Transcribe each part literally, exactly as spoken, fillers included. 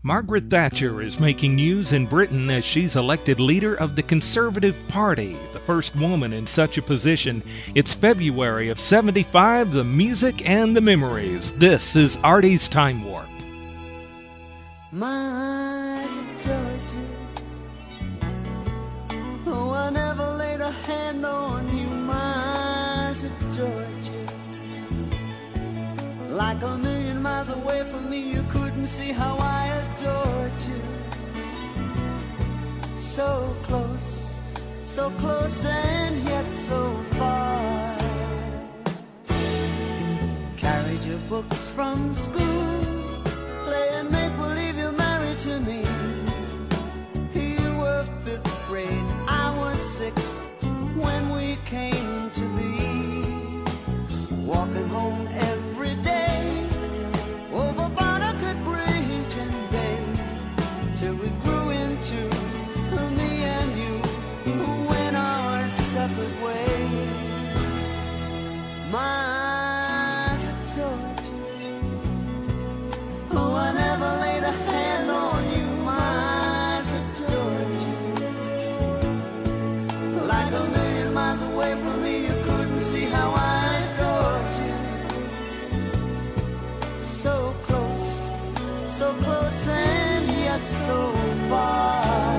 Margaret Thatcher is making news in Britain as she's elected leader of the Conservative Party, the first woman in such a position. It's February of seventy-five, the music and the memories. This is Artie's Time Warp. My eyes adore you. Oh, I never laid a hand on you. My eyes adored you. Like a million miles away from me, you couldn't see how I adored you. So close, so close and yet so far. Carried your books from school, playing make-believe you're married to me. You were fifth grade, I was sixth when we came to be. Walking home every day over Barnacle Bridge and Bay, till we grew into me and you, who went our separate ways. My eyes adored you. Oh, I never laid a hand on you. My eyes adored you. Like a million miles away from me, you couldn't see how I adored you. So close, so close and yet so far.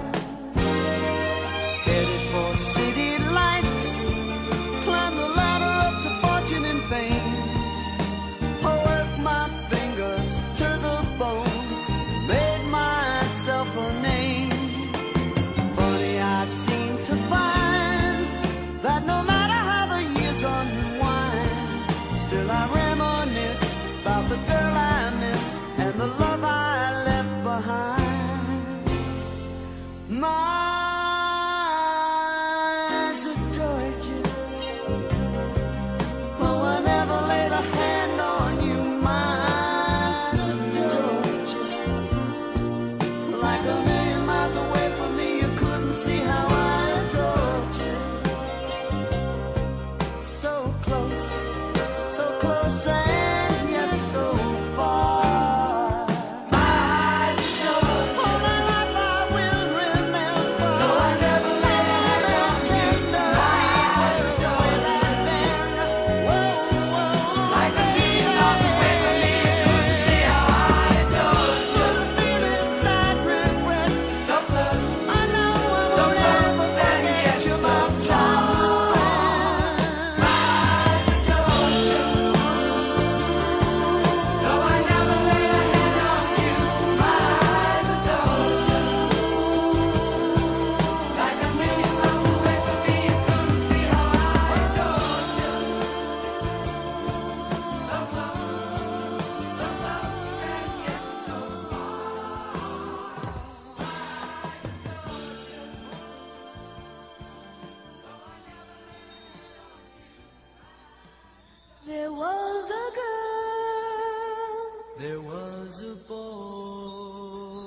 Headed for city lights, climbed the ladder up to fortune and fame. I worked my fingers to the bone, made myself a name. Funny, I seem to find that no matter how the years unwind, still I reminisce about the girl I miss and the love I left behind. My eyes adored you. Oh, I never laid a hand on you. My eyes adored you. Like a million miles away from me, you couldn't see how I adored you. So close, so close and yet so far. My eyes adored you. All my life I will remember. Though I never laid a hand on you. My eyes adored you. Whoa, whoa, like a million miles away from me, you couldn't see how I adored you. But I feel inside regrets. So close, I know I So won't close ever and forget yet you, so my childhood friend. My eyes adored you. Though I never laid a hand on you, my eyes adored you. Like a million miles away from me, you couldn't see how I adored you. So close, so close, and yet so There was a girl. There was a boy.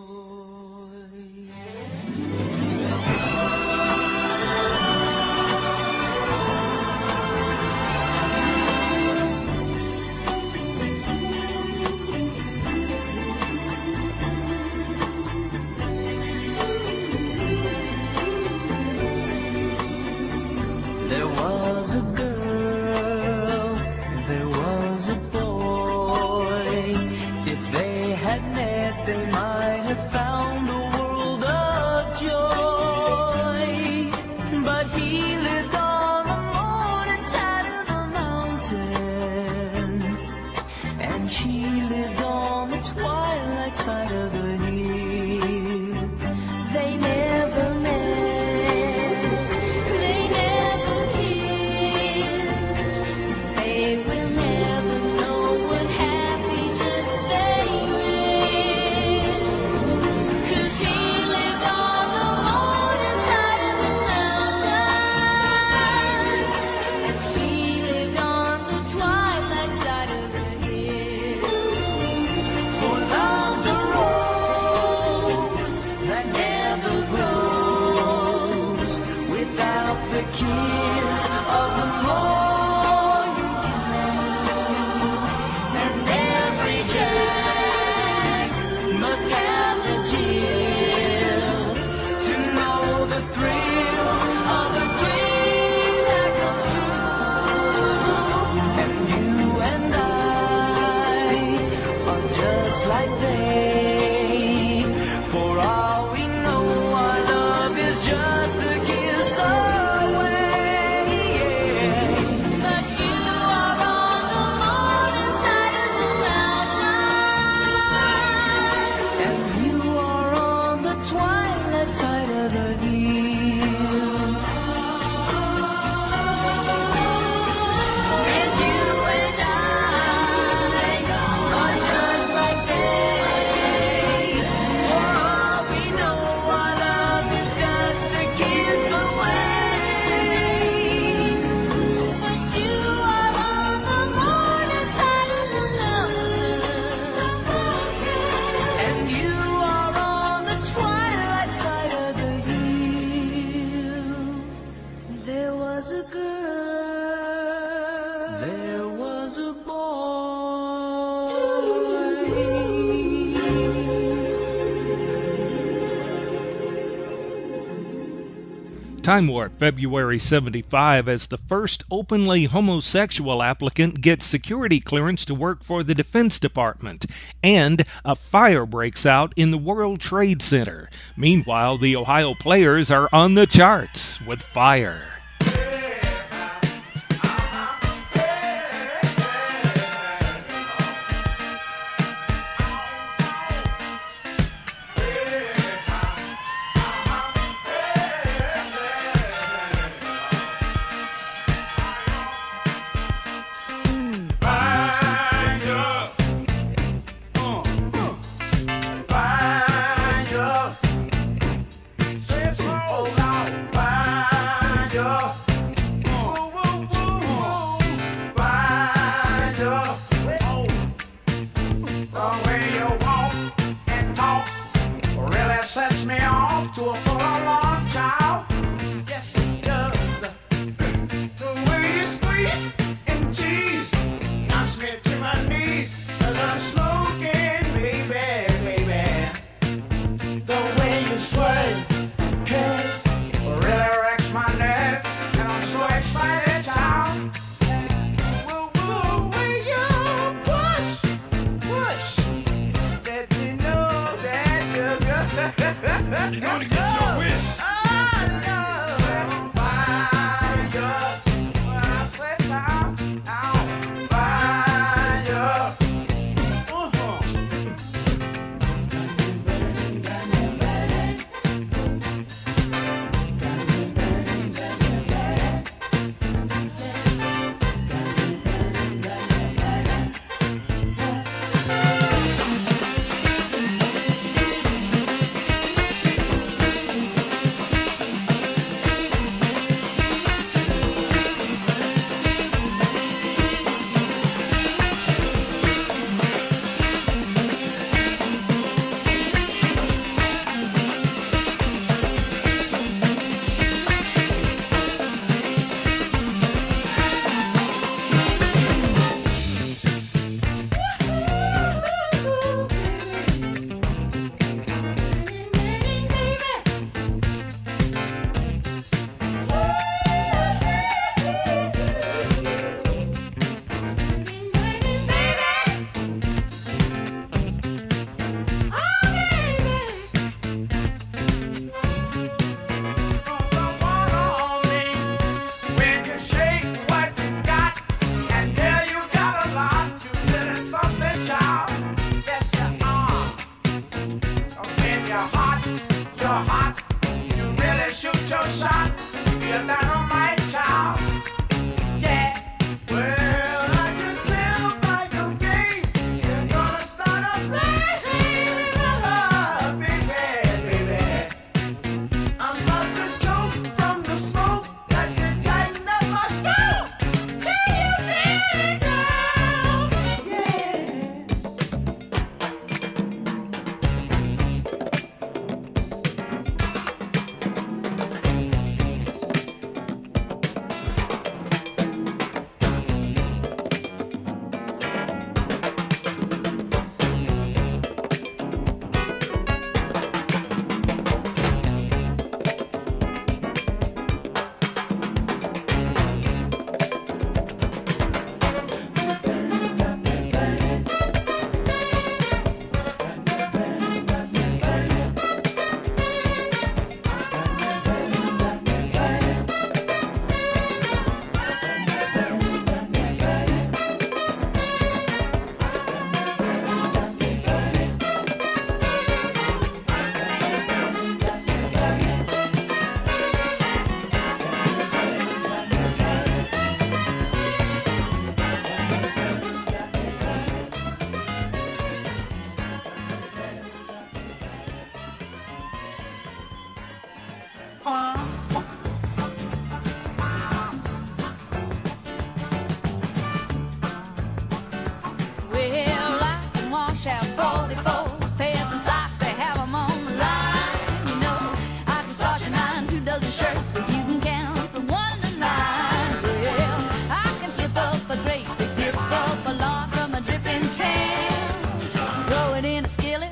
There was a girl, there was a boy. If they had met, they might have found a world of joy. But he lived on the morning side of the mountain, and she lived on the twilight side of the hill. They never met. They never kissed. They will never know what happiness they missed. 'Cause he lived on the morning side of the mountain, and she lived on the twilight side of the hill. For love's a road Time Warp, February seventy-five, as the first openly homosexual applicant gets security clearance to work for the Defense Department, and a fire breaks out in the World Trade Center. Meanwhile, the Ohio Players are on the charts with Fire. You're gonna get your wish.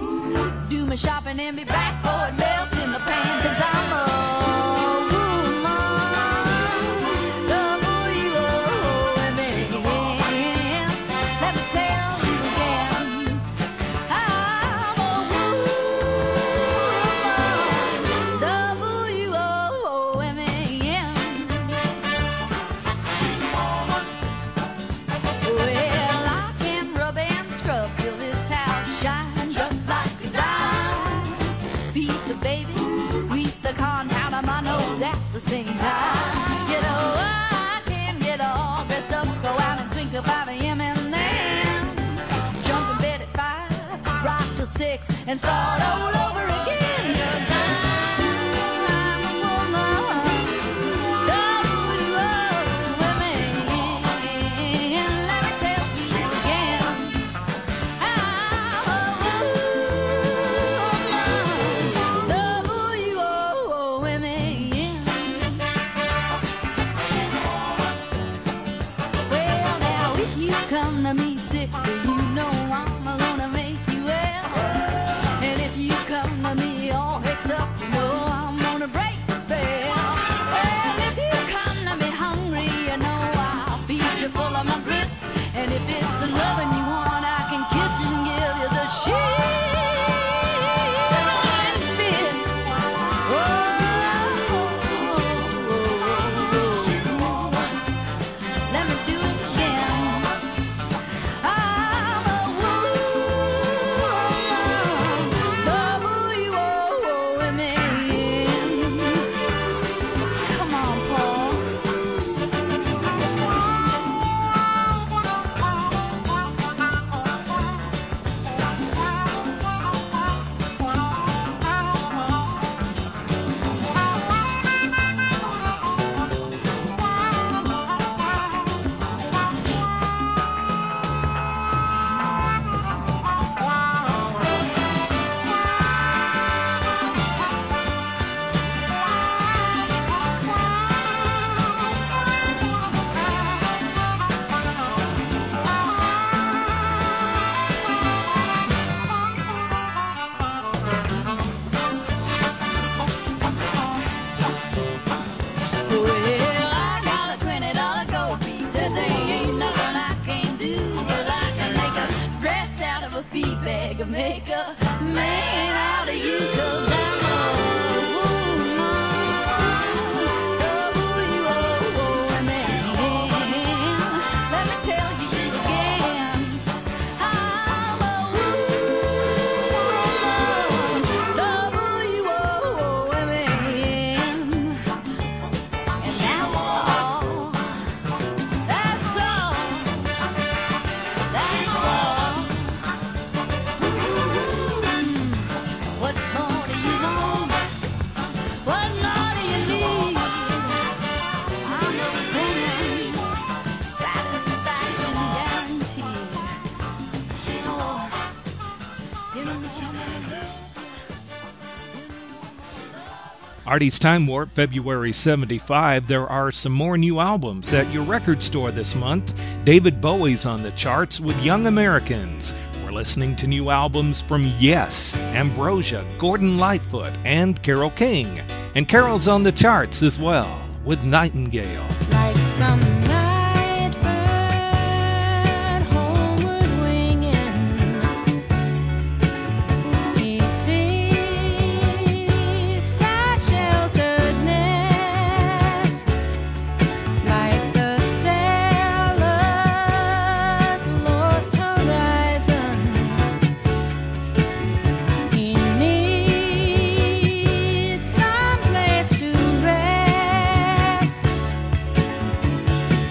Shopping and be back for it melts in the pan, 'cause I'm a woman. six and start all over again. 'Cause I'm a woman. W O M A N. Let me tell you again. I'm a woman. W O M A N. Well, now if you come to me sick, you know I'm gonna make you well. And if you come to me all mixed up, you know I'm gonna break the spell. Well, if you come to me hungry, you know I'll feed you full of my grits. And if it's a loving you want, I can kiss and give you the shivering fist. Oh, let me do it again. I'm a woman, W O M A N. Come on, Paul. Well, I got a twenty dollar gold piece. Says there ain't nothing I can do, but I can make a dress out of a feed bag and make a man out of you. 'Cause I'm a woman, W O M A N. Let me tell you again. I'm a woman, W O M A N. And that's all. That's all. That's all. What more do you want? What more do you need? I'm a woman, satisfaction guaranteed. Oh, you know Artie's Time Warp, February seventy-five. There are some more new albums at your record store this month. David Bowie's on the charts with Young Americans. We're listening to new albums from Yes, Ambrosia, Gordon Lightfoot, and Carole King. And Carol's on the charts as well with Nightingale. like some night bird homeward winging. He seeks that sheltered nest, like the sailor's lost horizon. He needs some place to rest.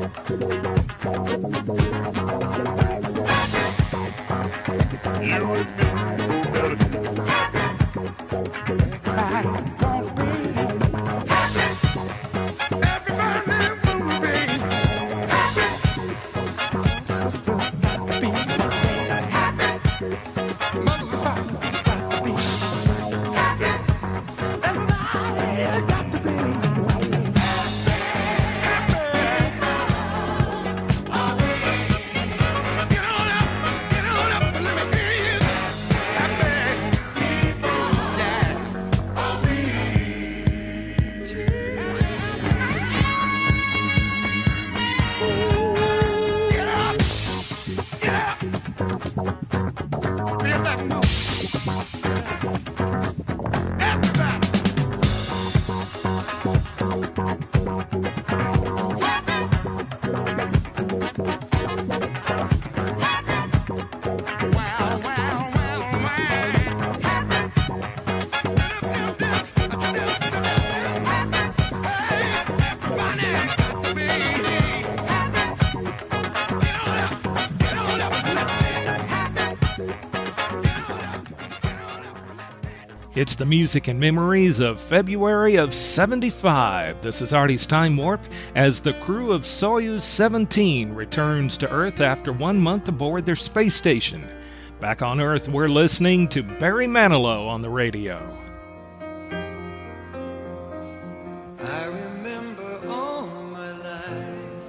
It's the music and memories of February of seventy-five. This is Artie's Time Warp as the crew of Soyuz seventeen returns to Earth after one month aboard their space station. Back on Earth, we're listening to Barry Manilow on the radio. I remember all my life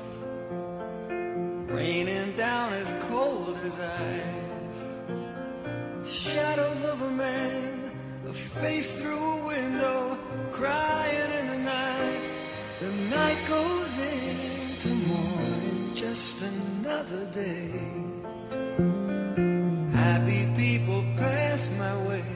raining down as cold as ice, shadows of a man, a face through a window, crying in the night. The night goes into morning, just another day. Happy people pass my way,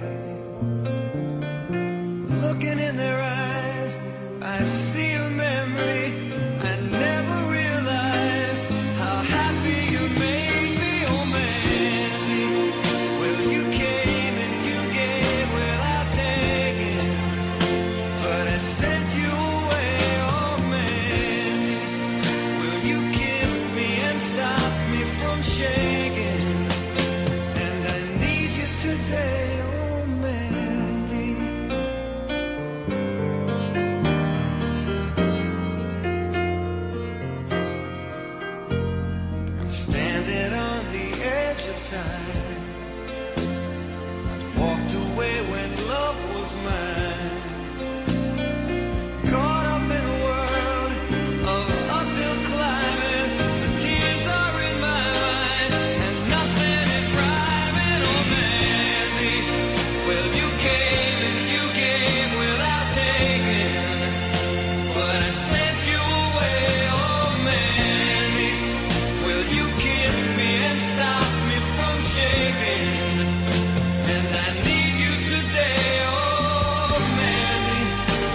looking in their eyes, I see a memory. I never realized how happy you made me, oh Mandy. Well, you came and you gave without taking, but I sent you away, oh Mandy. Well, you kissed me and stopped me from shaking, and I need you today, oh Mandy. I'm standing on the edge of time. I've walked away when love was mine, caught up in a world of uphill climbing. The tears are in my mind, and nothing is rhyming, oh Mandy. Well, you came and you gave without taking, but I sent you away, oh Mandy. Well, you kissed me and stopped me from shaking, and I need you today, oh Mandy.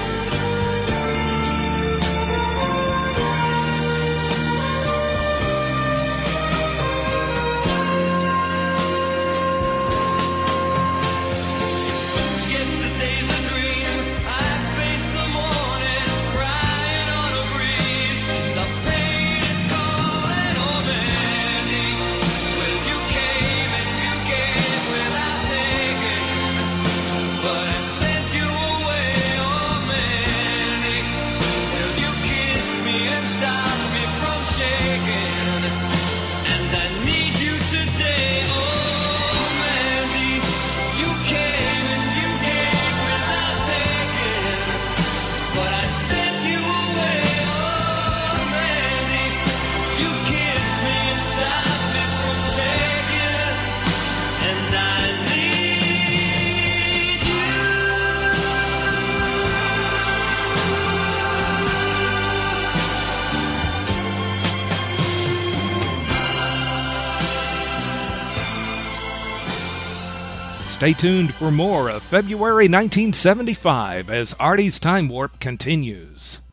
Yesterday's a dream, I face the morning, crying on a breeze. The pain is calling, oh Mandy. Well, you came and you gave without taking, but I sent you away, oh Mandy. Well, you kissed me and stopped me from shaking, and I need you today, oh Mandy. You came and you gave without taking, but I sent you away, oh Mandy. You kissed me and stopped me from shaking, and I need you. Stay tuned for more of February nineteen seventy-five as Artie's Time Warp continues.